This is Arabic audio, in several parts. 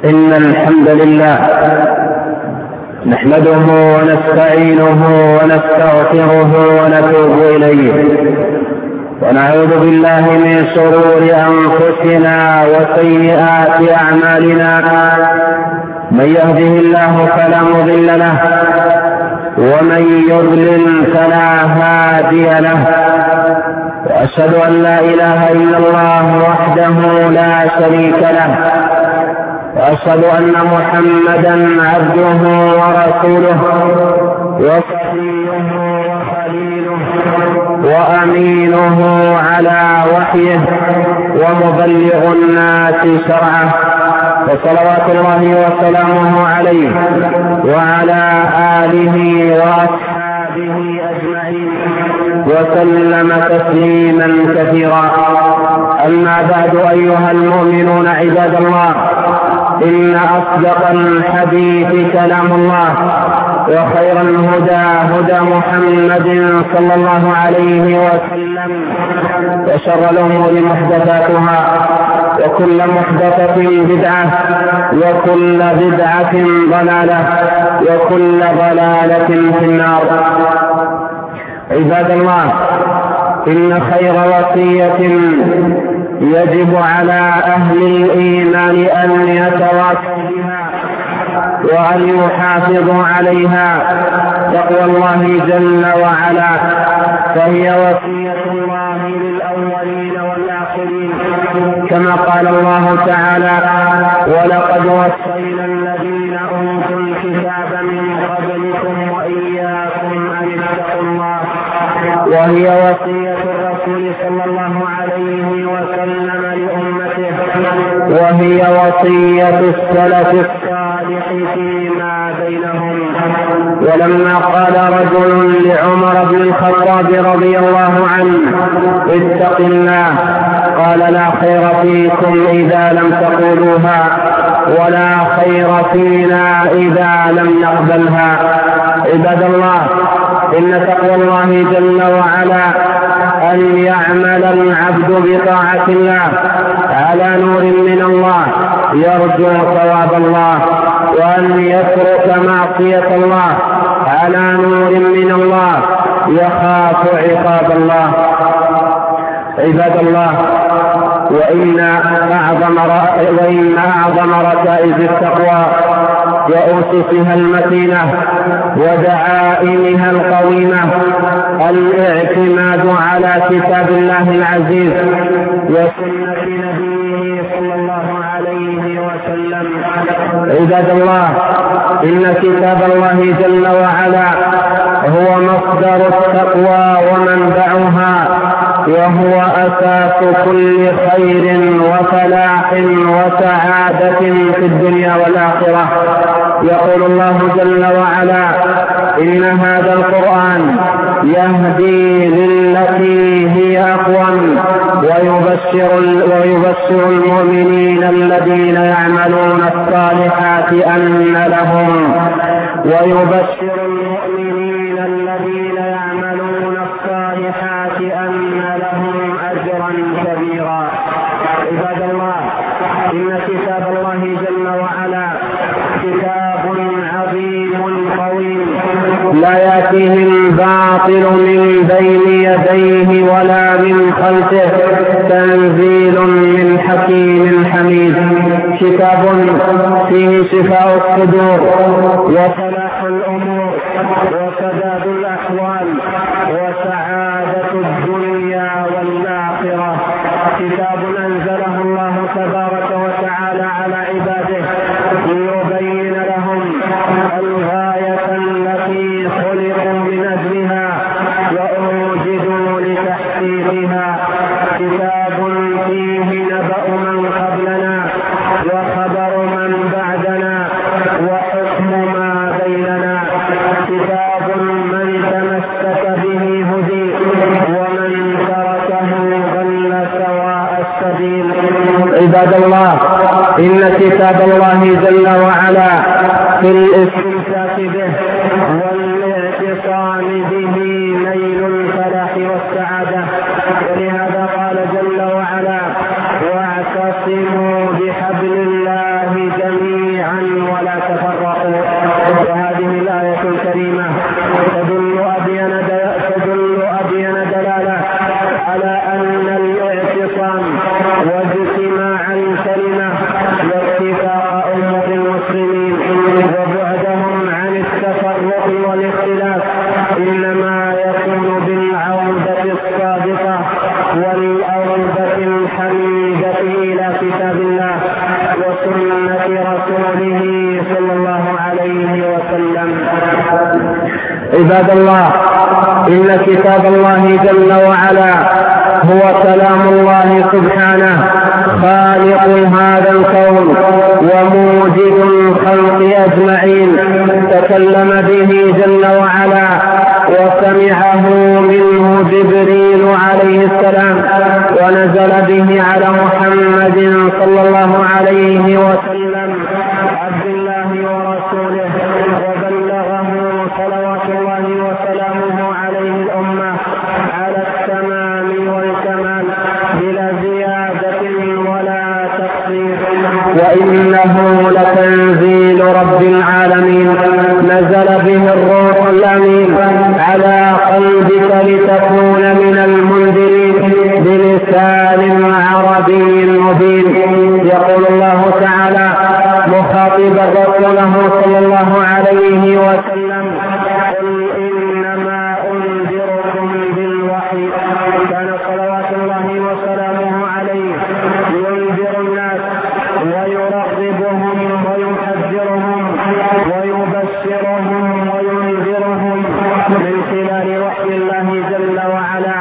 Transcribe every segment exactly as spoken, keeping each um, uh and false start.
إن الحمد لله نحمده ونستعينه ونستغفره ونتوب إليه، ونعوذ بالله من شرور أنفسنا وسيئات أعمالنا. من يهده الله فلا مضل له، ومن يضلل فلا هادي له. وأشهد أن لا إله إلا الله وحده لا شريك له، وأشهد أن محمدا عبده ورسوله وصفيه وخليله وأمينه على وحيه ومبلغ الناس شرعه، وصلوات الله وسلامه عليه وعلى آله وأصحابه أجمعين وسلم تسليما كثيرا. أما بعد، أيها المؤمنون عباد الله، إن أصدق الحديث كلام الله، وخير الهدى هدى محمد صلى الله عليه وسلم، وشر الأمور محدثاتها، وكل محدثة بدعة، وكل بدعة ضلالة، وكل ضلالة في النار. عباد الله، إن خير وصية يجب على أهل الإيمان أن يتواصوا بها وأن يحافظوا عليها تقوى الله جل وعلا، فهي وصية الله للأولين والآخرين، كما قال الله تعالى: ولقد وصينا الذين أوتوا الكتاب من قبلكم وإياكم أن اتقوا الله. وهي وصية الرسول صلى الله عليه وسلم لأمته، وهي وصية السلف الصالح فيما بينهم. ولما قال رجل لعمر بن الخطاب رضي الله عنه: اتق الله، قال: لا خير فيكم إذا لم تقولوها، ولا خير فينا إذا لم نقبلها. عباد الله، إن تقوى الله جل وعلا أن يعمل العبد بطاعة الله على نور من الله يرجو ثواب الله، وأن يترك معصية الله على نور من الله يخاف عقاب الله. عباد الله، وإن أعظم وإن أعظم ركائز التقوى وأسسها المتينة ودعائمها القويمة الاعتماد على كتاب الله العزيز وسنة نبيه صلى الله عليه وسلم. عباد الله، إن كتاب الله جل وعلا هو مصدر التقوى ومنبعها، وهو أساس كل خير وفلاح وسعادة في الدنيا والآخرة. يقول الله جل وعلا: إن هذا القرآن يهدي للتي هي أقوم، ويبشر, ويبشر المؤمنين الذين يعملون الصالحات أن لهم ويبشر المؤمنين الذين يعملون الصالحات أن لهم أجرا كبيرا. عباد الله، إن كتاب الله جل وعلا كتاب عظيم قوي، لا يأتيه الباطل من بين يديه ولا من خلفه، تنزيل من حكيم حميد. كتاب فيه شفاء الصدور وصلاح الأمور وسداد الأحوال وسعادة الدنيا والآخرة. كتاب أنزله الله تبارك وتعالى على عباده ليبين لهم الغاية التي خلقوا من أجلها وأوجدوا لتحقيقها. كتاب فيه نبأ من قبلنا وخبر من بعدنا وحكم ما بيننا. كتاب من تمسك به هدي، ومن تركه ضل سواء السبيل. عباد الله، إن كتاب الله جل وعلا في الاستمساك به والاعتصام به نيل الفلاح والسعادة. ولهذا قال جل وعلا: واعتصموا بحبل الله جميعا رسوله صلى الله عليه وسلم. عباد الله، إن كتاب الله جل وعلا هو كلام الله سبحانه خالق هذا الكون وموجد الخلق أجمعين، تكلم به جل وعلا وسمعه منه جبريل عليه السلام، ونزل به على محمد صلى الله عليه وسلم عبد الله ورسوله، وبلغه صلوات الله وسلامه عليه الأمة على التمام والكمال بلا زيادة ولا تقصير. وإنه لتنزيل رب العالمين، نزل به الروح الأمين على قلبك لتكون من المنذرين بلسان عربي مبين. يقول الله تعالى مخاطبا رسوله صلى الله عليه وسلم: قل إنما أنذركم بالوحي. كان صلوات الله وسلامه عليه ينذر الناس ويرغبهم ويحذرهم ويبشرهم وينذرهم من خلال وحي الله جل وعلا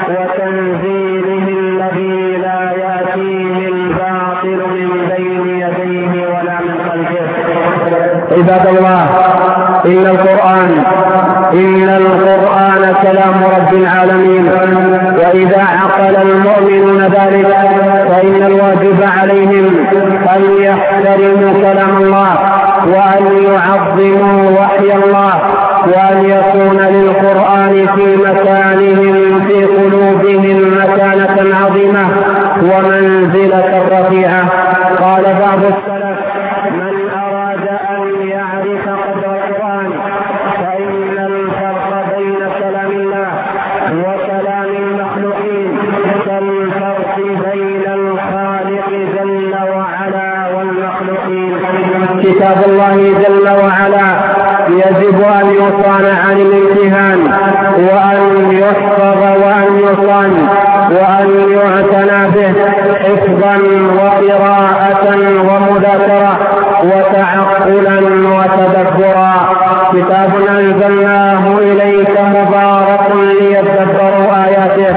وتنزيله الذي لا يأتيه الباطل من بين يديه ولا من خلفه. عباد الله، إن القرآن إن القرآن كلام رب العالمين، وإذا عقل المؤمنون ذلك فإن الواجب عليهم أن يحترموا كلام الله وأن يعظموا وحي الله، وأن يكون للقرآن في مكانهم في قلوبهم مكانة عظيمة ومنزلة رفيعة. قال بعض السلف: من أراد أن يعرف قدر القرآن فإن الفرق بين كلام الله وكلام المخلوقين كالفرق بين الخالق جل وعلا والمخلوقين. كتاب الله جل وعلا يجب أن يصان عن الامتهان وأن يحفظ وأن يصان وأن يعتنى به حفظا وقراءة ومذاكرة وتعقلا وتدبرا. كتاب أنزلناه إليك مبارك ليتدبروا آياته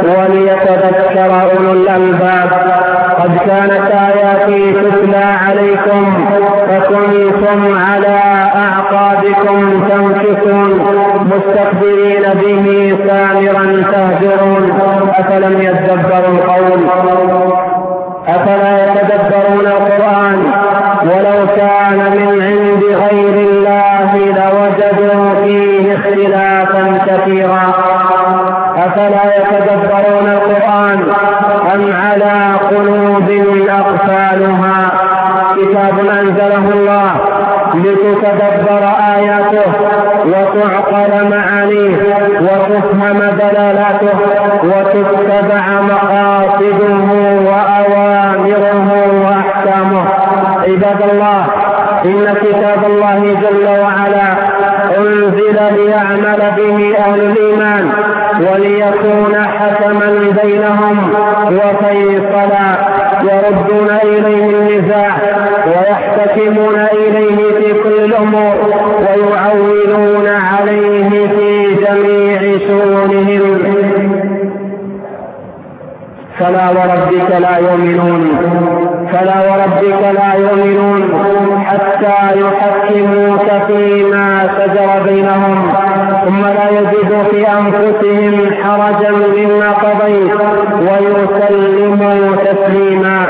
وليتذكر أولو الألباب. قد كانت آياتي تتلى عليكم فكنتم على أعقابكم تنكصون مستكبرين به سامرا تهجرون، أفلم يتدبروا القول أفلا يتدبرون القرآن ولو كان من عند غير الله لوجدوا فيه اختلافا كثيرا. أفلا يتدبرون القرآن أم على قلوب أقفالها. كتاب أنزله الله لتتدبر آياته وتعقل معانيه وتفهم دلالاته وتتبع مقاصده وأوامره وأحكامه. عباد الله، إن كتاب الله جل وعلا أنزل ليعمل به أهل الإيمان وليكون حكما بينهم وفيصلا، يردون إليه النزاع ويحتكمون إليه في كل الأمور ويعولون عليه في جميع شؤونهم. فلا وربك لا يؤمنون فلا وربك لا يؤمنون حتى يحكموك فيما شجر بينهم ثم لا يجدوا في أنفسهم حرجا مما قضيت ويسلموا تسليما.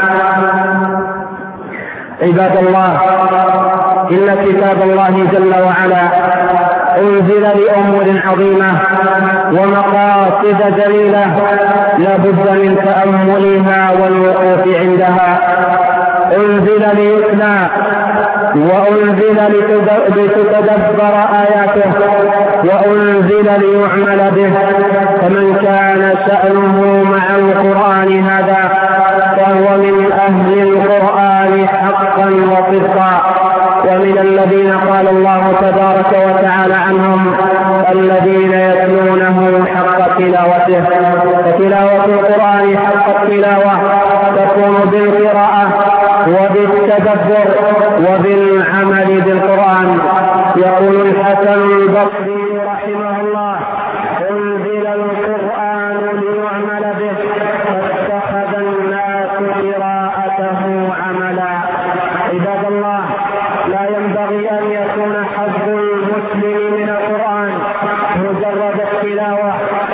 عباد الله، إن كتاب الله جل وعلا أنزل لأمور عظيمة ومقاصد جليلة لا بد من تأملها والوقوف عندها. أنزل ليتلى وأنزل لتتدبر آياته وأنزل ليعمل به، فمن كان شأنه مع القرآن هذا فهو من أهل القرآن حقا وصدقا، ومن الذين قال الله تبارك وتعالى عنهم الذين يتلونه حق تلاوته. فتلاوة القرآن حق التلاوة تكون بالقراءة وبالتدبر وبالعمل بالقرآن. يقول الحسن البصري رحمه الله: أنزل القرآن ليعمل به فاتخذ الناس قراءته عملا. عباد الله، لا ينبغي أن يكون حظ المسلم من القرآن مجرد التلاوة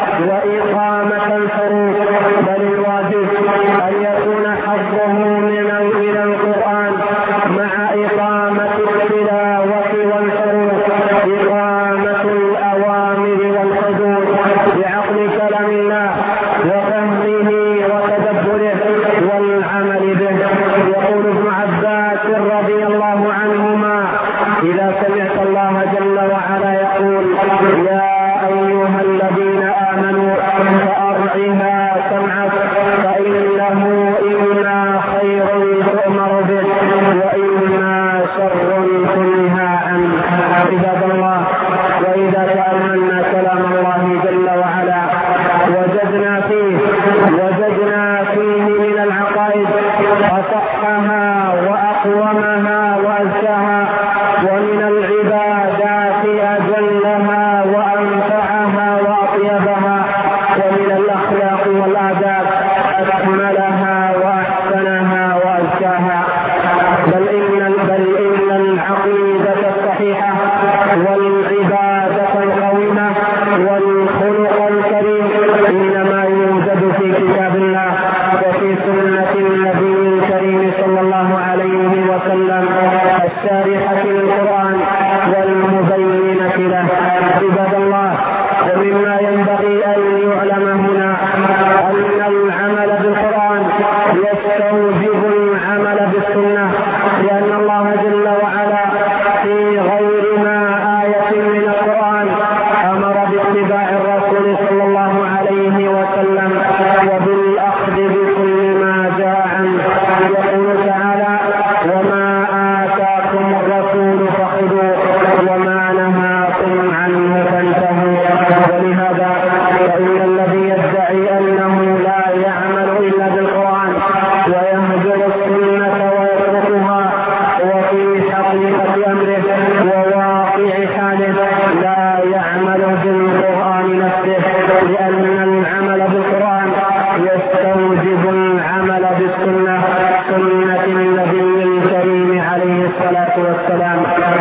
وإقامة الفروض، بل الواجب أن يكون حظه من القرآن مع إقامة التلاوة والفروض إقامة الأوامر والحدود بعقل كلام الله وفهمه وتدبره والعمل به. يقول ابن عباس رضي الله عنهما: إذا سمعت الله جل وعلا يقول: يا أيها الذين آمنوا فأرعها سمعك فإنه إما خير تؤمر به وإما شر تنهى عنه. عباد الله، وإذا تأملنا كلام الله جل وعلا وجدنا فيه وجدنا فيه من العقائد أصحها وأقومها وأزكاها، ومن العبادات أجلها وأنفعها وأطيبها، ومن الأخلاق والآداب أكملها وأحسنها وأزكاها. بل إن بل إن العقيدة الصحيحة والعبادة القويمة والخلق الكريم إنما يوجد في كتاب الله وفي سنة النبي الكريم صلى الله عليه وسلم الشارحة للقرآن والمبينة له. عباد الله، ومما ينبغي أن يعلم هنا أن العمل بالقرآن يستوجب العمل بالسنة، لأن الله جل وعلا في غير ما آية من القرآن أمر باتباع الرسول صلى الله عليه وسلم وبالأخذ بكل ما جاء عنه. يقول تعالى: وما آتاكم الرسول فخذوه وما نهاكم عنه فانتهوا. ولهذا فإن الذي يدعي أنه لا يعمل إلا بالقرآن ويهجر السنة ويتركها وفي حقيقة أمره وواقع حاله لا يعمل بالقرآن نفسه، لأن العمل بالقرآن يستوجب العمل بالسنة، سنة النبي الكريم عليه الصلاة والسلام.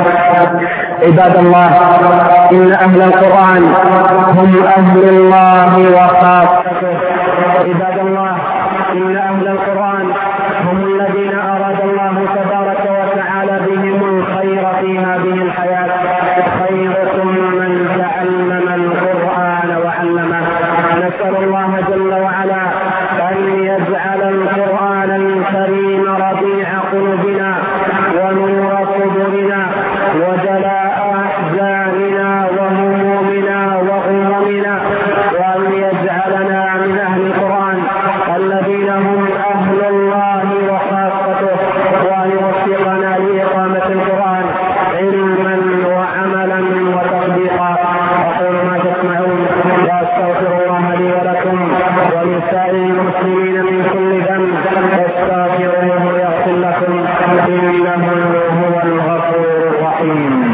عباد الله، إن أهل القرآن هم أهل الله وخاصته. عباد الله، إن أهل القرآن هم الذين أراد الله تبارك وتعالى بهم الخير في هذه الحياة. خيركم من تعلم القرآن وعلمه. نسأل الله جل وعلا أن يجعل القرآن الكريم ربيع قلوبنا ونور صدورنا وجلاء أحزاننا وهمومنا وغمومنا، وأن يجعلنا من أهل القرآن الذين هم أهل الله وخاصته، وأن يوفقنا لإقامة القرآن علما وعملا وتطبيقا. أقول ما تسمعون وأستغفر الله لي ولكم ولسائر المسلمين من كل ذنب فاستغفروه يغفر لكم إنه هو الغفور الرحيم.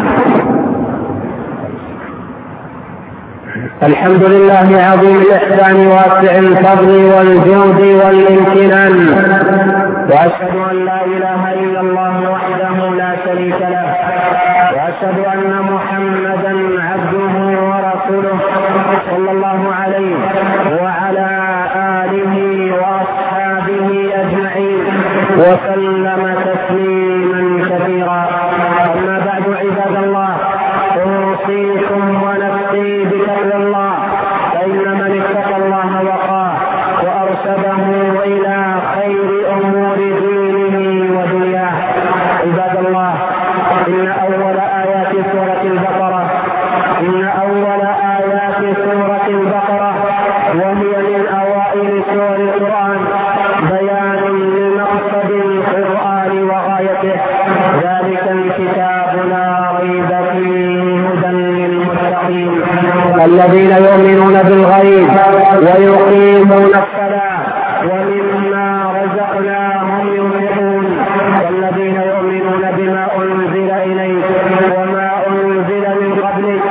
الحمد لله عظيم الإحسان واسع الفضل والجود والامتنان، وأشهد أن لا إله إلا الله وحده لا شريك له، وأشهد أن محمدا عبده ورسوله صلى الله عليه وعلى آله وأصحابه أجمعين وسلم تسليما كثيرا. أما بعد، عباد الله، أوصيكم ونفسي بتقوى الله، فإن من اتقى الله وقاه وأرشده إلى خير أمور دينه ودنياه. عباد الله، إن أول آيات سورة البقرة إن أول آيات سورة البقرة وهي من أوائل سور القرآن بيان لمقصد القرآن وغايته. ذلك الكتاب لا ريب فيه هدى للمتقين الذين يؤمنون بالغيب ويقيمون الصلاة ومما رزقناهم ينفقون والذين يؤمنون بما أنزل إليك وما أنزل من قبلك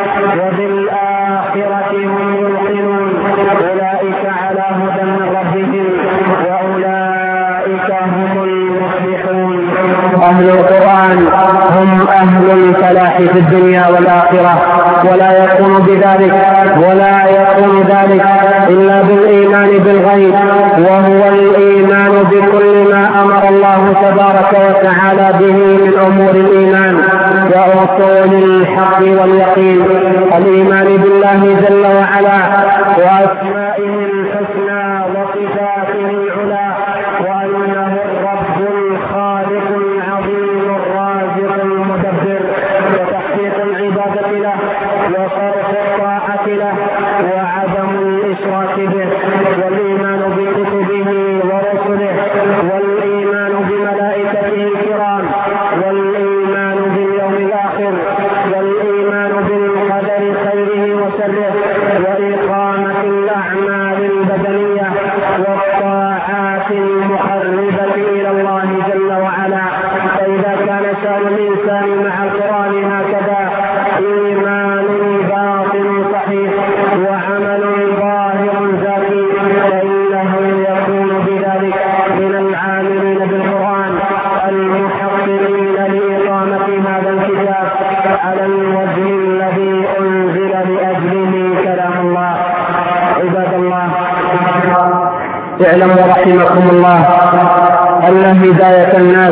وبالآخرة هم يوقنون أولئك على هدى من ربهم وأولئك هم المفلحون. أهل القرآن هم أهل الفلاح في الدنيا والآخرة، ولا يكون بذلك ولا يكون ذلك إلا بالإيمان بالغيب، وهو الإيمان بكل ما أمر الله تبارك وتعالى به من أمور الإيمان وأصول الحق واليقين. الإيمان بالله جل وعلا وأسمائه الحسنى وصفاته العلى، وأنه الرب الخالق العظيم الرازق المدبر، وتحقيق العبادة له وصرف الطاعة له وعدم الإشراك به، والإيمان بكتبه ورسله، والإيمان بملائكته الكرام، والإيمان باليوم الآخر، والإيمان بالقدر خيره وشره، وإقامة الأعمال البدنية والطاعات المقربة إلى الله جل وعلا. فإذا كان شأن الإنسان مع القرآن هكذا إيمان باطن صحيح وعمل ظاهر زكي، فإنه يكون بذلك من العاملين بالقرآن المحققين لإقامة هذا الكتاب على الوجه الذي أنزل لأجله كلام الله. عباد الله، اعلموا رحمكم الله أن هداية الناس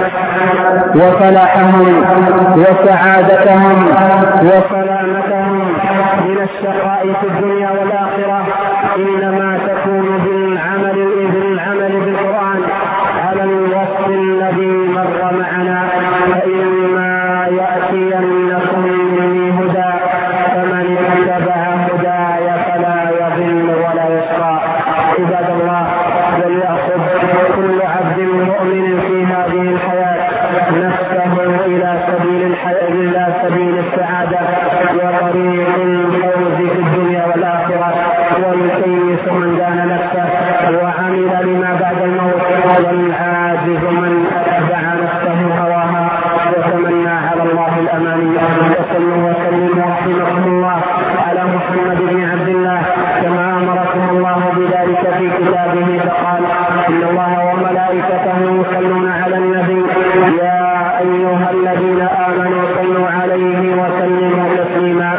وفلاحهم وسعادتهم وسلامتهم من الشقاء في الدنيا والآخرة إنما تكون بالعمل بالعمل بالقرآن على الوصف الذي مر معنا. فإما يأتينكم مني هدى فمن اتبع هداي فلا يضل ولا يشقى. عباد الله، وليأخذ كل عبد مؤمن في هذه الحياة نفسه إلى سبيل الحياة إلى سبيل السعادة وطريق الفوز في الدنيا والآخرة، والكيس من دان نفسه وعمل لما بعد الموت، والعاجز من أتبع نفسه هواها وتمنى على الله الأماني. وصلوا وسلموا رحمكم الله على محمد بن عبد الله كما أمركم الله بذلك في كتابه، فقال: إن الله وملائكته يصلون على النبي يا أيها الذين آمنوا صلوا عليه وسلموا تسليما.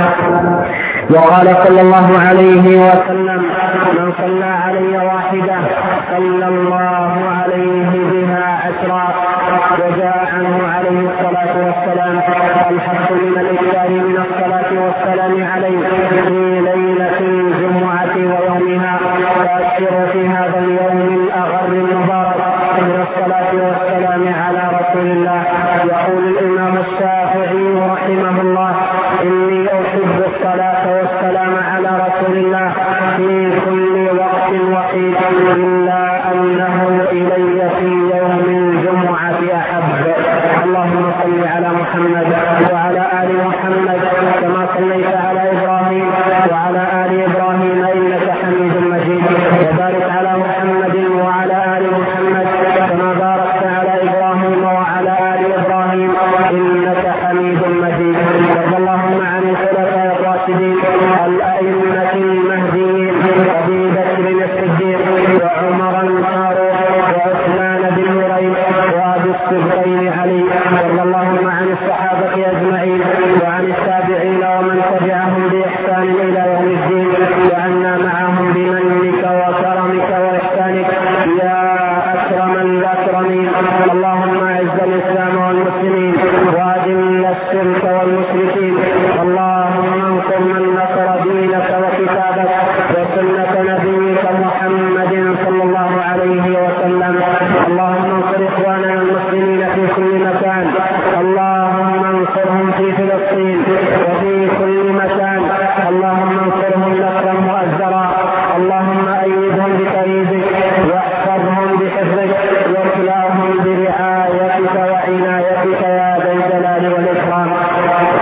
وقال صلى الله عليه وسلم: من صلى علي واحدة صلى الله عليه بها عشرا. وجاء عنه عليه الصلاة والسلام الحق من الإكثار من الصلاة والسلام عليه في ليلة الجمعة ويومها، وأكثر في هذا اليوم الأغر المبارك من الصلاة والسلام على رسول الله. يقول الإمام الشافعي رحمه الله: إني أحب الصلاة والسلام على رسول الله في كل وقت وحيد، إلا أنه إلي في يوم الجمعة أحب. اللهم صل على محمد وعلى آل محمد كما صليت على إبراهيم وعلى آل إبراهيم إنك حميد مجيد، وبارك على محمد وعلى آل محمد كما باركت على إبراهيم وعلى آل إبراهيم إنك حميد مجيد. وارض اللهم عن الخلفاء الراشدين الأئمة المهديين أبي بكر الصديق وعمر الفاروق وعثمان بن نورين وأبي الصديقين علي. وارض اللهم عن الصحابة أجمعين وعن التابعين ومن تبعهم بإحسان إلى يوم الدين، وعنا معهم بمنك وكرمك وإحسانك يا أكرم الأكرمين. اللهم أعز الإسلام والمسلمين وأذل الشرك والمشركين. اللهم انصر من نصر دينك وكتابك وسنة نبيك محمد صلى الله عليه وسلم. اللهم انصر إخواننا المسلمين في كل مكان، اللهم انصرهم في فلسطين وفي كل مكان، اللهم انصرهم نصرا مؤزرا. اللهم أيدهم بتأييدك واحفظهم بحفظك واكلاهم برعايتك وعنايتك يا ذا الجلال والإكرام.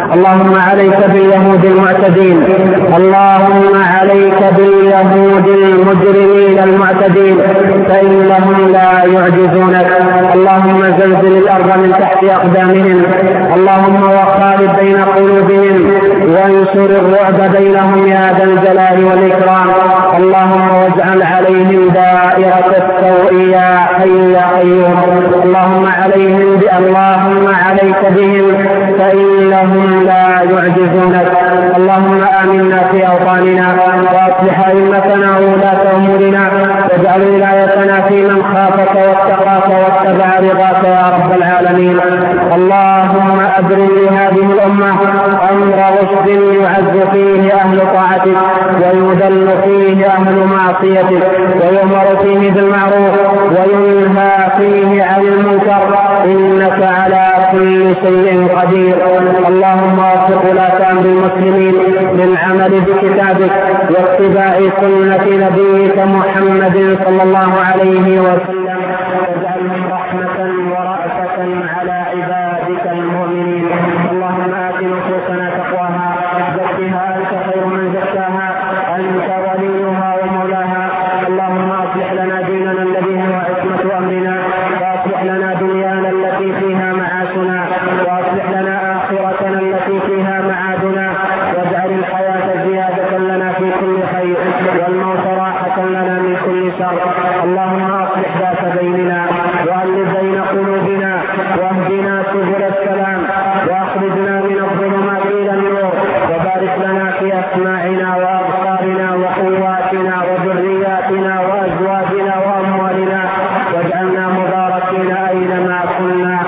اللهم عليك باليهود المعتدين، اللهم عليك باليهود المجرمين المعتدين فإنهم لا يعجزونك. اللهم زلزل الأرض من تحت أقدامهم، اللهم وخالف بين قلوبهم وانشر الرعب بينهم يا ذا الجلال والإكرام. اللهم واجعل عليهم دائرة السوء يا حي يا قيوم. اللهم عليهم اللهم عليك بهم فإنهم لا يعجزونك. اللهم آمنا في أوطاننا وأصلح أئمتنا وولاة أمورنا واجعل ولايتنا في من خافك واتقاك واتبع رضاك يا رب العالمين. اللهم أبرم لهذه الأمة أمر رشد يعز فيه أهل طاعتك ويذل فيه أهل معصيتك ويؤمر فيه بالمعروف وينهى فيه عن المنكر إنك على كل شيء قدير. اللهم وفق ولاة أمر المسلمين للعمل بكتابك واتباع سنة نبيك محمد صلى الله عليه وسلم واجعلهم رحمة ورأفة على عبادك المؤمنين. اللهم آت نفوسنا تقواها زكها أنت خير من زكاها أنت وليها ومولاها. اللهم أصلح لنا ديننا الذي هو عصمة أمرنا وأصلح لنا دنيانا التي فيها معاشنا وأصلح لنا آخرتنا التي فيها معادنا واجعل الحياة زيادة لنا في كل خير والموت راحة لنا من كل شر. اللهم أصلح ذات بيننا وألف بين قلوبنا واهدنا سبل السلام وأخرجنا من الظلمات إلى النور وبارك لنا في أسماعنا وأبصارنا وقواتنا وذرياتنا وأزواجنا وأموالنا واجعلنا مباركين أينما كنا.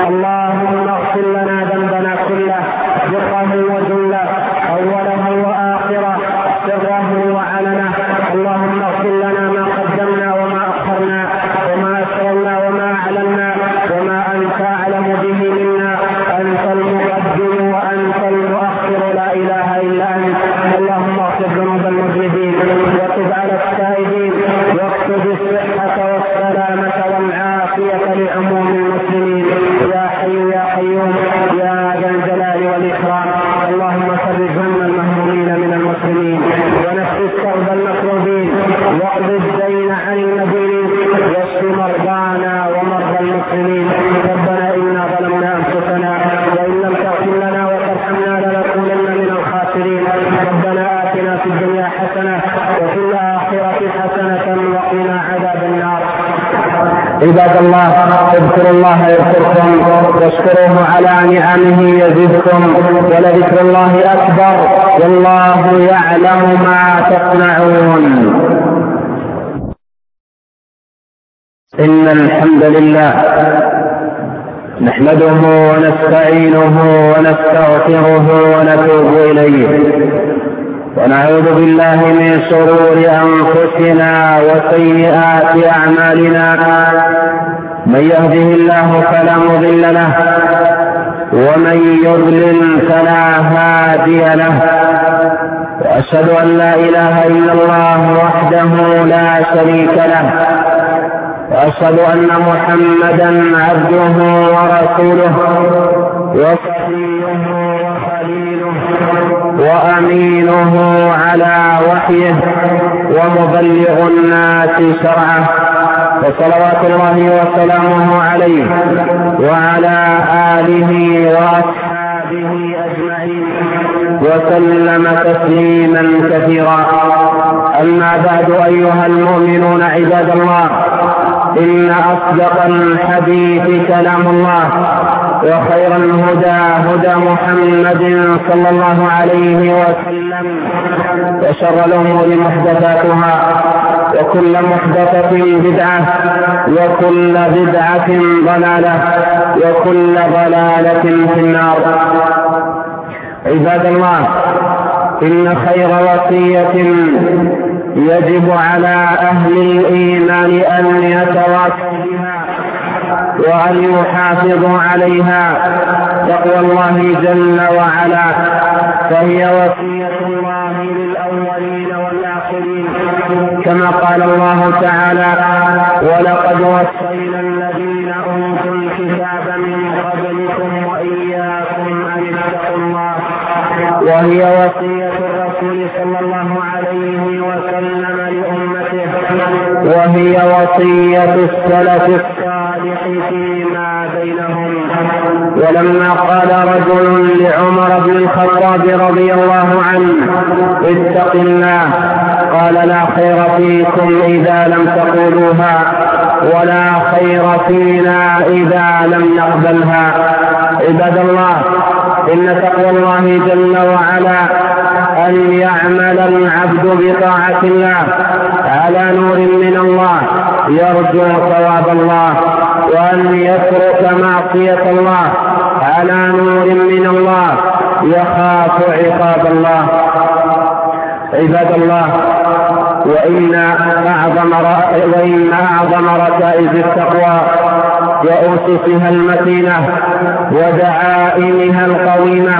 اللهم اغفر لنا ذنبنا كله دقه وجله أوله وآخره سره وعلنه. اللهم اغفر لنا ما قدمنا وما أخرنا وما أسررنا وما أعلنا وما أنت أعلم به منا. أنت المقدم وأنت المؤخر لا إله إلا أنت. اللهم اغفر ذنوب المذنبين وتب على التائبين واكتب الصحة والسلامة والعافية لعموم المسلمين يا حي يا قيوم يا ذا الجلال والإكرام. اللهم فرج هم المهمومين من المسلمين ونفس كرب المكروبين واقض الدين عن المدينين واشف مرضانا ومرضى المسلمين. ربنا إنا ظلمنا أنفسنا وإن لم تغفر لنا وترحمنا لنكونن من الخاسرين. ربنا آتنا في الدنيا حسنة وفي الآخرة حسنة وقنا عذاب النار. عباد الله اذكروا الله يذكركم واشكروه على نعمه يزدكم ولذكر الله أكبر والله يعلم ما تصنعون. إن الحمد لله نحمده ونستعينه ونستغفره ونتوب إليه ونعوذ بالله من شرور أنفسنا وسيئات أعمالنا. من يهده الله فلا مضل له ومن يضلل فلا هادي له. وأشهد أن لا إله إلا الله وحده لا شريك له وأشهد أن محمدا عبده ورسوله وصفيه وخليله وأمينه على وحيه ومبلغ الناس شرعه. وصلوات الله وسلامه عليه وعلى آله وأصحابه أجمعين وسلم تسليما كثيرا. أما بعد أيها المؤمنون عباد الله إن أصدق الحديث كلام الله وخير الهدى هدى محمد صلى الله عليه وسلم وشر الأمور محدثاتها وكل محدثة بدعة وكل بدعة ضلالة وكل ضلالة في النار. عباد الله إن خير وصية يجب على أهل الإيمان أن يتواصوا بها وأن يحافظوا عليها تقوى الله جل وعلا، فهي وصية الله للأولين والآخرين كما قال الله تعالى: ولقد وصينا الذين أوتوا الكتاب من قبلكم وإياكم أن اتقوا الله ووصية الرسول صلى الله عليه وسلم لأمته، وهي وصية السلف الصالح فيما بينهم. ولما قال رجل لعمر بن الخطاب رضي الله عنه اتق الله، قال لا خير فيكم إذا لم تقولوها، ولا خير فينا إذا لم نقبلها. عباد الله، إن تقوى الله جل وعلا أن يعمل العبد بطاعة الله على نور من الله يرجو ثواب الله، وأن يترك معصية الله على نور من الله يخاف عقاب الله. عباد الله، وإن أعظم وإن أعظم ركائز التقوى وأسسها المتينة ودعائمها القويمة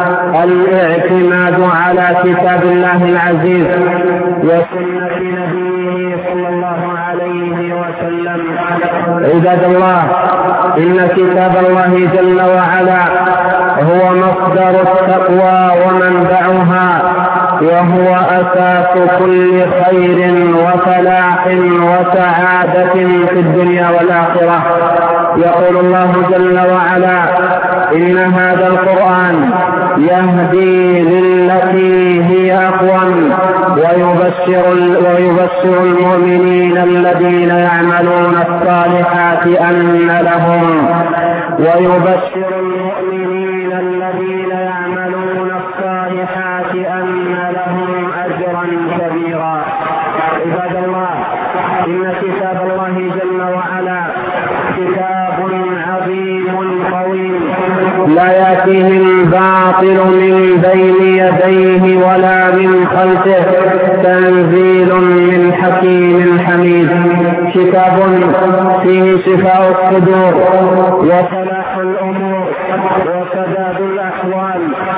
الاعتماد على كتاب الله العزيز وسنة نبيه صلى الله عليه وسلم. عباد الله، إن كتاب الله جل وعلا هو مصدر التقوى ومنبعها، وهو أساس كل خير وفلاح وسعادة في الدنيا والآخرة. يقول الله جل وعلا: إن هذا القرآن يهدي للتي هي أقوم ويبشر, ويبشر المؤمنين الذين يعملون الصالحات أن لهم ويبشر المؤمنين الذين يعملون الصالحات أن لهم أجرا كبيرا. عباد الله، إن كتاب الله جل وعلا كتاب عظيم قويم لا يأتيه الباطل من بين يديه ولا من خلفه، تنزيل من حكيم حميد. كتاب فيه شفاء الصدور وصلاح الأمور وسداد الأحوال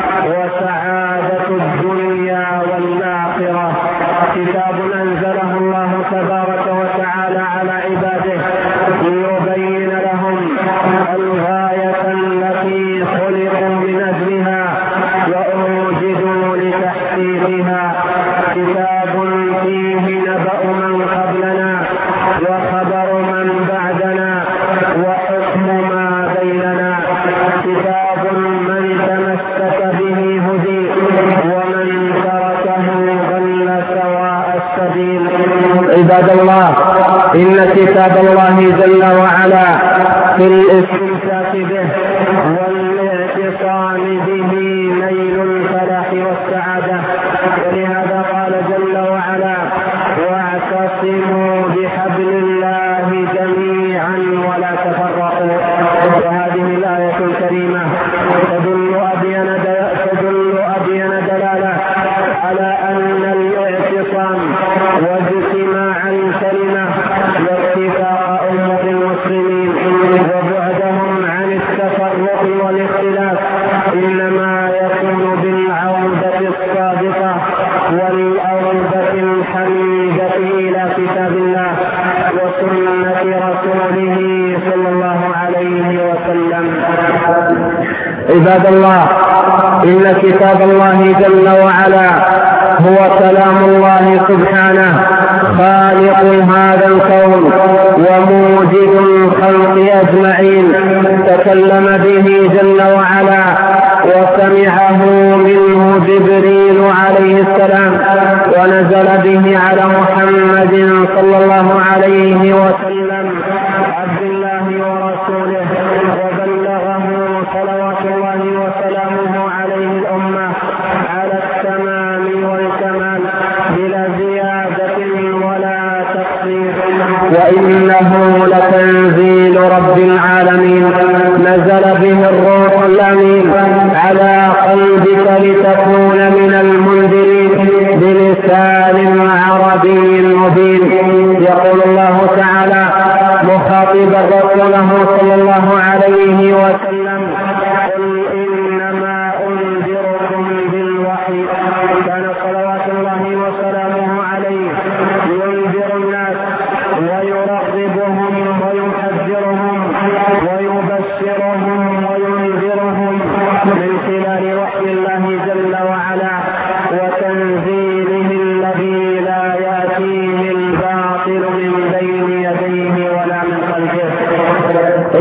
وسعادة الدنيا والآخرة. كتاب أنزله الله تبارك وتعالى على عباده ليبين لهم الغاية التي خلقوا من أجلها وأوجدوا لتحقيقها. كتاب فيه نبأ من قبلنا وخبر من بعدنا وحكم ما بيننا. كتاب من تمسك به هدي ومن تركه ضل سواء السبيل. عباد الله، إن كتاب الله جل وعلا في الاستمساك به والاعتصام به نيل الفلاح والسعادة. ولهذا قال جل وعلا: واعتصموا بحبل الله جميعا ولا تفرقوا. وهذه الآية الكريمة تدل أبين تدل أبين دلالة على أن الاعتصام واجتماع الكلمة واتفاق أمة المسلمين وبعدهم عن التفرق والاختلاف إنما يكون بالعودة الصادقة والعودة الحميدة إلى كتاب الله وسنة رسوله صلى الله عليه وسلم. عباد الله، إن كتاب الله جل وعلا هو كلام الله سبحانه خالق هذا الكون وموجد الخلق أجمعين، تكلم به جل وعلا وسمعه منه جبريل عليه السلام ونزل به على محمد صلى الله عليه وسلم عبد الله ورسوله، وبلغه صلوات الله وسلامه عليه الأمة على التمام والكمال بلا زيادة ولا تقصير. وإنه لتنزيل رب العالمين نزل به الروح الأمين على قلبك لتكون من المنذرين بلسان عربي مبين. يقول الله تعالى مخاطبا رسوله صلى الله عليه وسلم: قل إنما أنذركم بالوحي. كان صلوات الله وسلامه عليه ينذر الناس ويرغبهم ويحذرهم ويبشرهم وينذرهم من خلال وحي الله جل وعلا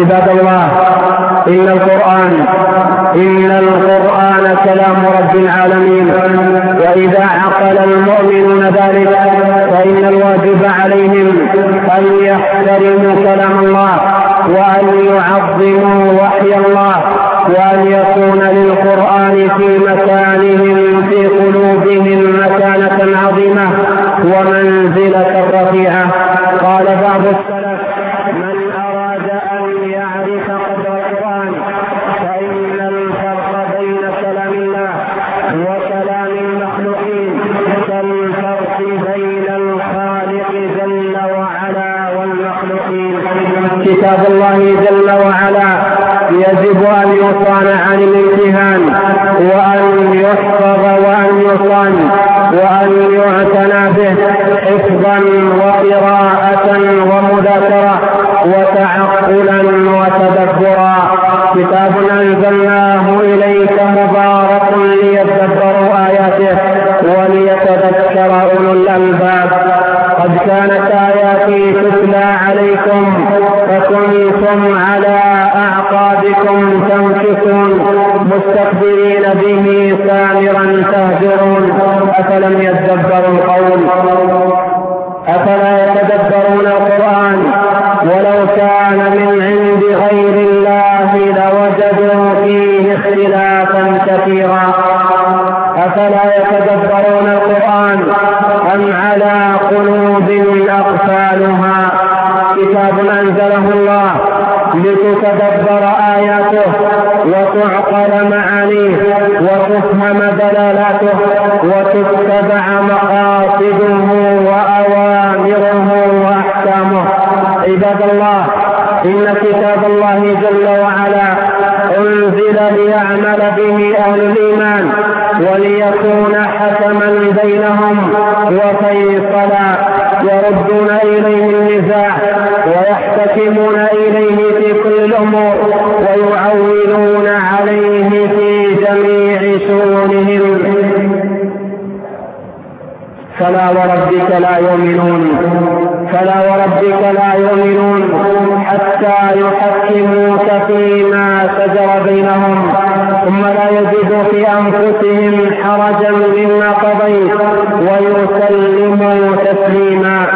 عباد الله، إن القرآن إن القرآن كلام رب العالمين، وإذا عقل المؤمنون ذلك فإن الواجب عليهم أن يحترموا كلام الله، وأن يعظموا وحي الله، وأن يكون للقرآن في مكانهم في قلوبهم مكانة عظيمة ومنزلة رفيعة. قال بعض السلف: من أراد أن يعرف قدر القرآن فإن الفرق بين كلام الله وكلام المخلوقين كالفرق بين الخالق جل وعلا والمخلوقين. كتاب الله جل وعلا يجب أن يصان عن الامتهان، وأن يحفظ وأن يصان وأن يعتنى به حفظا وقراءة ومذاكرة وتعقلا وتدبرا. كتاب أنزلناه إليك مبارك ليتدبروا آياته وليتذكر أولو الألباب. قد كانت آياتي تتلى عليكم فكنتم على أعقابكم تنكصون مستكبرين به سامرا تهجرون. أفلم يتدبروا القول أفلا يتدبرون القرآن ولو كان من عند غير الله لوجدوا فيه اختلافا كثيرا. أفلا يتدبرون القرآن أم على قلوب أقفالها. كتاب أنزله الله لتتدبر آياته وتعقل معانيه وتفهم دلالاته وتتبع مقاصده وأوامره وأحكامه. عباد الله، إن كتاب الله جل وعلا أنزل ليعمل به أهل الإيمان وليكون حكما بينهم وفيصلا يردون إليه النزاع ويحتكمون إليه في كل الأمور ويعولون عليه في جميع شؤونهم. فلا وربك لا يؤمنون فلا وربك لا يؤمنون حتى يحكموك فيما شجر بينهم ثم لا يجدوا في أنفسهم حرجا مما قضيت ويسلموا تسليما.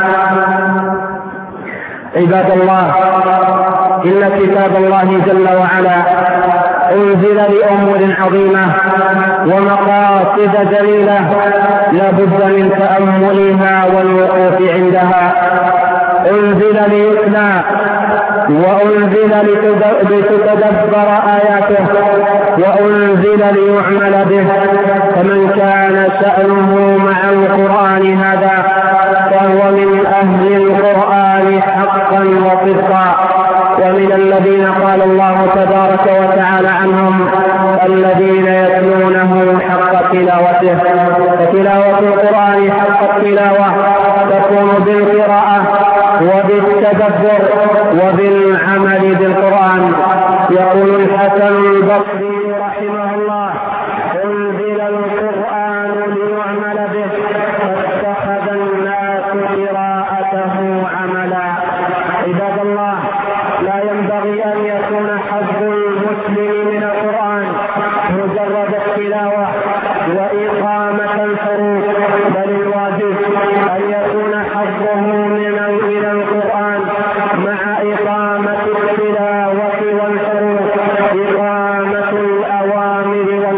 عباد الله، إن كتاب الله جل وعلا أنزل لأمور عظيمة ومقاصد جليلة لا بد من تأملها والوقوف عندها. أنزل ليتلى وأنزل لتتدبر آياته وأنزل ليعمل به. فمن كان شأنه مع القرآن هذا فهو من أهل القرآن حقا وصدقا، ومن الذين قال الله تبارك وتعالى عنهم: الذين يتلونه حق تلاوته. فتلاوة القرآن حق التلاوة تكون بالقراءة وبالتدبر وبالعمل بالقرآن. يقول الحسن البصري رحمه الله: أنزل القرآن ليعمل به فاتخذ الناس قراءته عملا. عباد الله، لا ينبغي أن يكون حظ المسلم من القرآن مجرد التلاوة وإقامة الحروف، بل الواجب أن يكون حظه من القرآن مع إقامة التلاوة والحروف إقامة الأوامر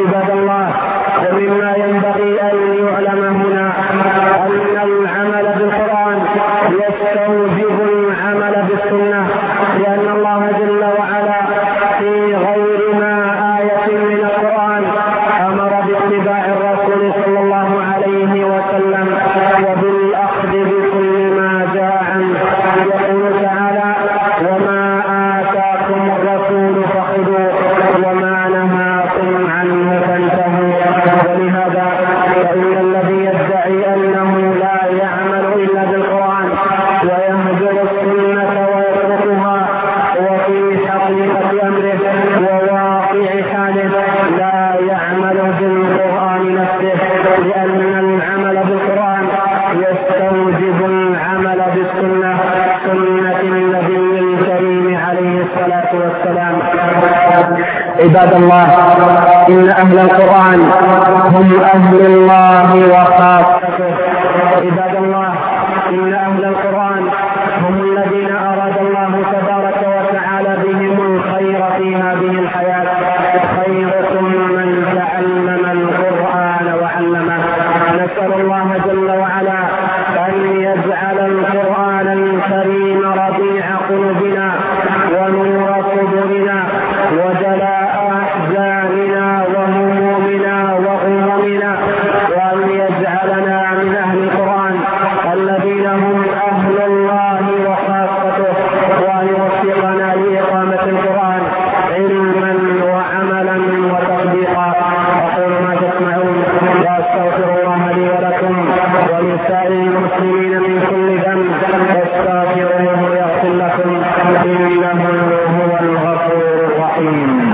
عباد الله، ومما ينبغي أن يعلم هنا أن العمل بالقرآن يستوجب العمل بالسنة، لأن الله جل وعلا في غير ما آية من القرآن أمر باتباع الرسول صلى الله عليه وسلم وبالأخذ بكل ما جاء عنه. يقول تعالى: وما آتاكم الرسول فخذوه وما نهاكم عنه فانتهوا. ولهذا فإن الذي يدعي أنه لا يعمل إلا بالقرآن ويهجر السنة ويتركها وفي حقيقة أمره وواقع حاله لا يعمل بالقرآن نفسه، لأن العمل بالقرآن يستوجب العمل بالسنة، سنة النبي الكريم عليه الصلاة والسلام. عباد الله، إن أهل القرآن هم أهل الله وخاصته. عباد الله، إن أهل القرآن هم الذين أراد الله تبارك وتعالى بهم الخير في هذه الحياة. خيركم من تعلم القرآن وعلمه. نسأل الله جل وعلا أن يجعل القرآن الكريم ربيع قلوبنا ونور صدورنا وجلاء أحزاننا وهمومنا وغمومنا، وأن يجعلنا من أهل القرآن الذين هم أهل الله وخاصته، وأن يوفقنا لإقامة القرآن علما وعملا وتطبيقا. أقول ما تسمعون وأستغفر الله لي ولكم ولسائر المسلمين من كل ذنب، فاستغفروه يغفر لكم إنه هو الغفور الرحيم.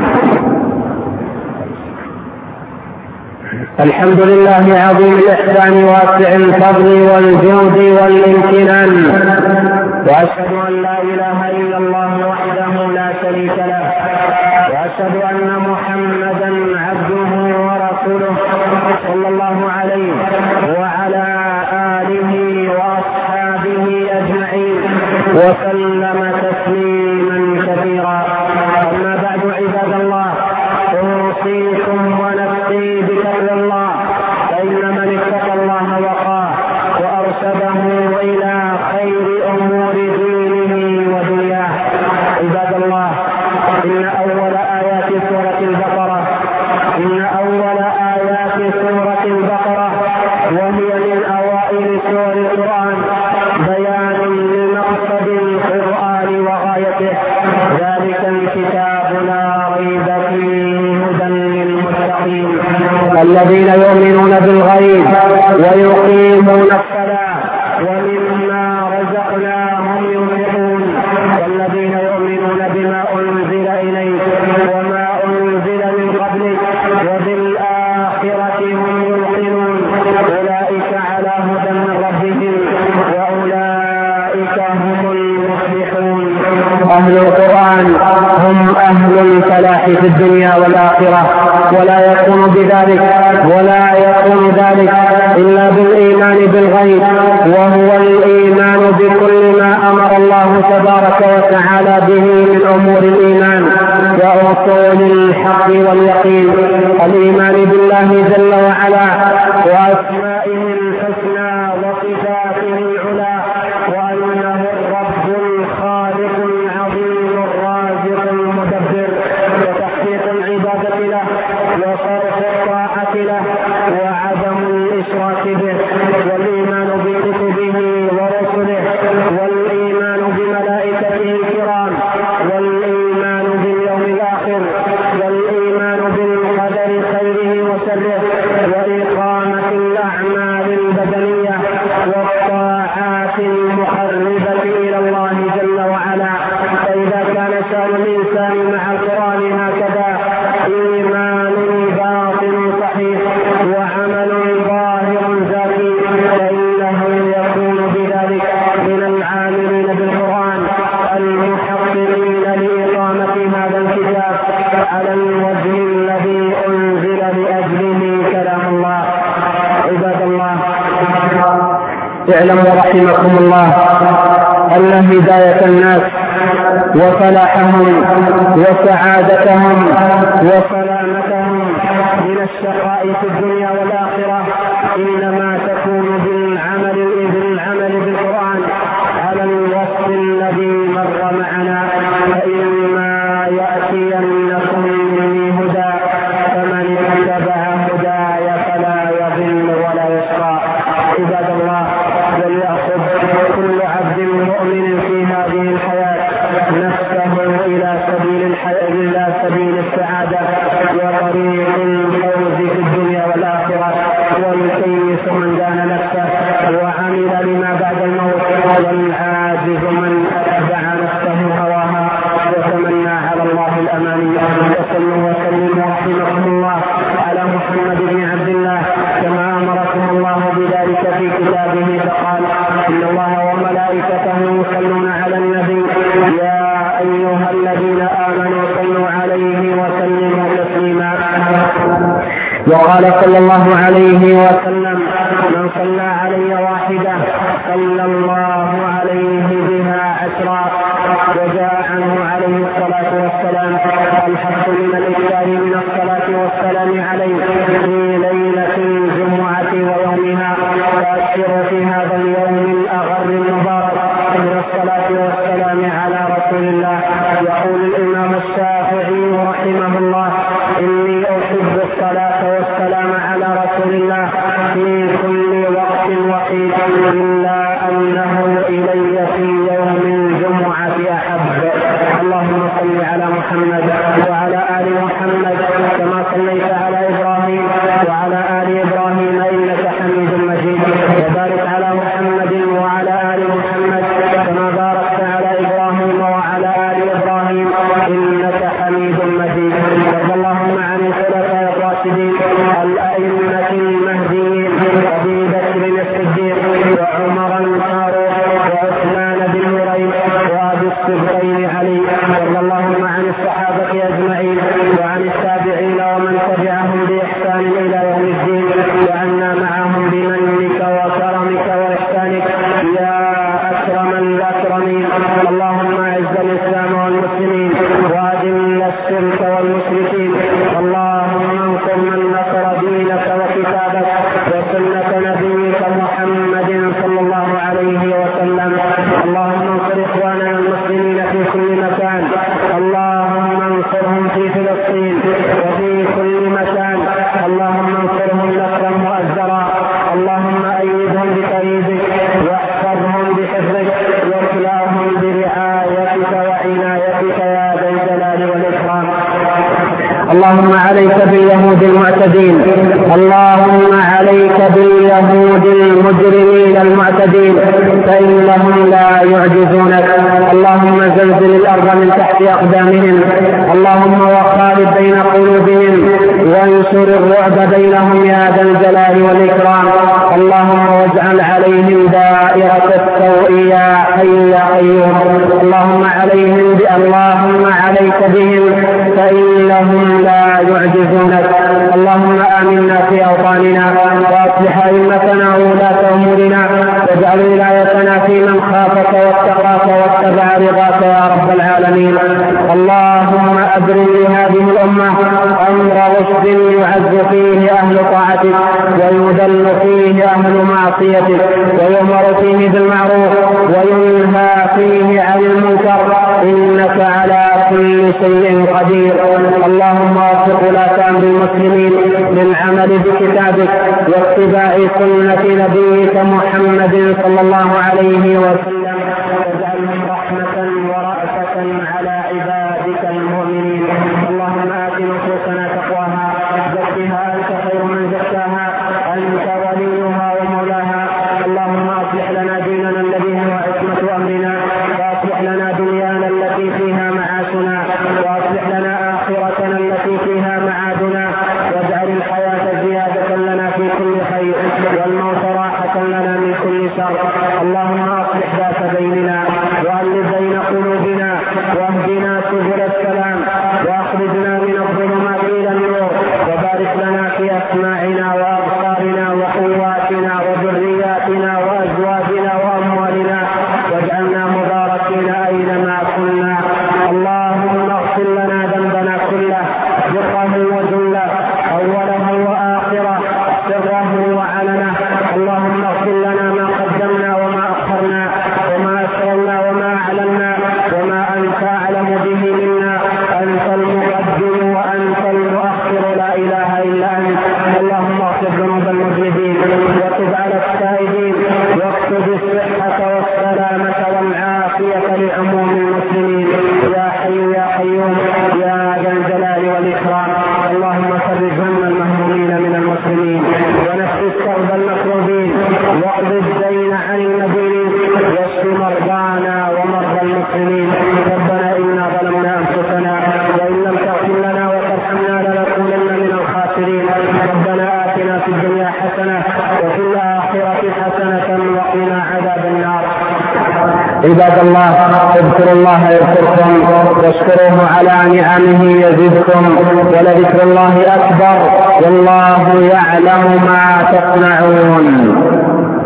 الحمد لله عظيم الإحسان واسع الفضل والجود والامتنان، وأشهد أن لا إله إلا الله وحده لا شريك له، وأشهد أن محمدا عبده ورسوله صلى الله عليه وعلى آله وأصحابه أجمعين وسلم تسليما كثيرا. أما بعد عباد الله، أوصيكم ونفسي بتقوى الله، فإن من اتقى الله وقاه وأرشده إلى خير أمور دينه ودنياه. عباد الله، إن أول آيات سورة البقرة إن أول آيات سورة البقرة وهي من أوائل سور القرآن بيان لمقصد القرآن وغايته، ذلك الكتاب لا ريب فيه هدى للمتقين الذين يؤمنون بالغيب ويقيمون الصلاة ومما رزقناهم ينفقون، والذين يؤمنون بما أنزل إليك وما أنزل من قبلك وبالآخرة هم يوقنون، أولئك على هدى من ربهم وأولئك هم المفلحون. أهل القرآن هم أهل الفلاح في الدنيا والآخرة، ولا يكون بذلك ولا يكون ذلك إلا بالإيمان بالغيب، وهو الإيمان بكل ما أمر الله تبارك وتعالى به من أمور الإيمان وأصول الحق واليقين. الإيمان بالله جل وعلا وأسمائه الحسنى وصفاته العلى، وأنه الرب الخالق العظيم الرازق المدبر، وتحقيق العبادة له وصرف الطاعة له وعدم الإشراك به، والإيمان بكتبه ورسله، والإيمان بملائكته الكرام، والإيمان باليوم الآخر، والإيمان بالقدر خيره وشره، وإقامة الأعمال البدنية والطاعات المقربة إلى الله جل وعلا. فإذا كان شأن الإنسان مع القرآن هكذا، إيمان باطن صحيح وعمل ظاهر زكي، فإنه يكون بذلك من العاملين بالقرآن المحققين لإقامة هذا الكتاب على الوجه الذي أنزل لأجله كلام الله. عباد الله، اعلموا رحمكم الله أن هداية الناس وفلاحهم وسعادتهم وسلامتهم من الشقاء في الدنيا والآخرة إنما تكون بالعمل بالعمل بالقرآن على الوصف الذي مر معنا. فإما يأتينكم مني هدى فمن اتبع هداي فلا يضل ولا يشقى. عباد الله، وليأخذ كل عبد مؤمن في هذه الحياة نفسه إلى سبيل الحياة إلى سبيل السعادة وطريق الفوز في الدنيا والآخرة، والكيس من دان نفسه وعمل لما بعد الموت، والعاجز من أتبع نفسه هواها وتمنى على الله الأماني. وصلوا وسلموا رحمكم الله على محمد بن عبد الله كما أمركم الله بذلك في كتابه فقال: إن الله وملائكته يصلون على النبي يا أيها الذين آمنوا صلوا عليه وسلموا تسليما. وقال صلى الله عليه وسلم: من صلى علي واحدة صلى الله عليه بها عشرا. وجاء عنه عليه الصلاة والسلام الحق من الإكثار من الصلاة والسلام عليه في ليلة الجمعة ويومها، فأكثروا في هذا اليوم الأغر المبارك من الصلاة والسلام على رسول الله. يقول الإمام الشافعي رحمه الله: إني أحب الصلاة والسلام على رسول الله في كل وقت وحيد إلا أنه إلي في يوم الجمعة أحب. اللهم صل على محمد وعلى آل محمد كما صليت على إبراهيم وعلى آل إبراهيم إنك حميد مجيد، وبارك على محمد وعلى آل محمد كما باركت على إبراهيم وعلى آل إبراهيم إنك حميد مجيد. وارض اللهم عن الخلفاء الراشدين الأئمة المهديين أبي بكر الصديق وعمر الفاروق وعثمان بن نورين وأبي الصديقين علي. وارض اللهم عن الصحابة أجمعين وعن التابعين ومن تبعهم بإحسان إلى يوم الدين، وعنا معهم بمنك وكرمك وإحسانك يا أكرم الأكرمين. اللهم أعز الإسلام والمسلمين وأذل الشرك والمشركين. اللهم انصر من نصر دينك وكتابك وسنة نبيك محمد صلى الله عليه وسلم. اللهم انصر إخواننا المسلمين في كل مكان. اللهم انصرهم في فلسطين وفي كل مكان. اللهم انصرهم نصرا مؤزرا. اللهم أيدهم بتأييدك واحفظهم بحفظك واكلاهم برعايتك وعنايتك يا ذا الجلال والإكرام. اللهم عليك باليهود المعتدين. اللهم عليك باليهود المجرمين المعتدين فإنهم لا يعجزونك. اللهم زلزل الأرض من تحت أقدامهم. اللهم وخالف بين قلوبهم وانشر الرعب بينهم يا ذا الجلال والإكرام. اللهم واجعل عليهم دائرة السوء يا حي يا قيوم. اللهم عليهم اللهم عليك بهم فإنهم لا يعجزونك. اللهم آمنا في أوطاننا وأصلح أئمتنا وولاة أمورنا واجعل ولايتنا في من خافك واتقاك واتبع رضاك يا رب العالمين. اللهم أبرم لهذه الأمة أمر رشد يعز فيه أهل طاعتك ويذل فيه أهل معصيتك ويؤمر فيه بالمعروف وينهى فيه عن المنكر إنك على كل شيء قدير. اللهم وفق ولاة أمر المسلمين للعمل بكتابك واتباع سنة نبيك محمد صلى الله عليه وسلم، واجعلهم رحمة ورأفة على عبادك المؤمنين. اللهم آت نفوسنا تقواها زكها أنت خير من زكاها أنت وليها ومولاها. اللهم أصلح لنا ديننا الذي هو عصمة أمرنا، وأصلح لنا دنيانا التي فيها معاشنا، وأصلح لنا آخرتنا التي فيها معادنا، واجعل الحياة زيادة لنا في كل خير والموت راحة لنا من كل شر. اللهم أصلح ذات بيننا وألف بين قلوبنا واهدنا سبل السلام وأخرجنا من الظلمات إلى النور، وبارك لنا في أسماعنا وأبصارنا وقواتنا وذرياتنا وأزواجنا وأموالنا، واجعلنا مباركين أينما كنا. اللهم اغفر لنا ذنبنا كله دقه وجله أوله اللهم اغفر ذنوب المذنبين وتب على التائبين واكتب الصحة والسلامة والعافية لعموم المسلمين يا حي يا قيوم يا ذا الجلال والإكرام. اللهم فرج هم المهمومين من المسلمين ونفس كرب المكروبين واقض الدين عن المدينين واشف مرضانا ومرضى المسلمين. ربنا إنا ظلمنا أنفسنا وإن لم تغفر لنا وترحمنا لنكونن من الخاسرين. ربنا آتنا في الدنيا حسنة وفي الآخرة حسنة وقنا عذاب النار. عباد الله اذكروا الله يذكركم واشكروه على نعمه يزدكم ولذكر الله أكبر والله يعلم ما تصنعون.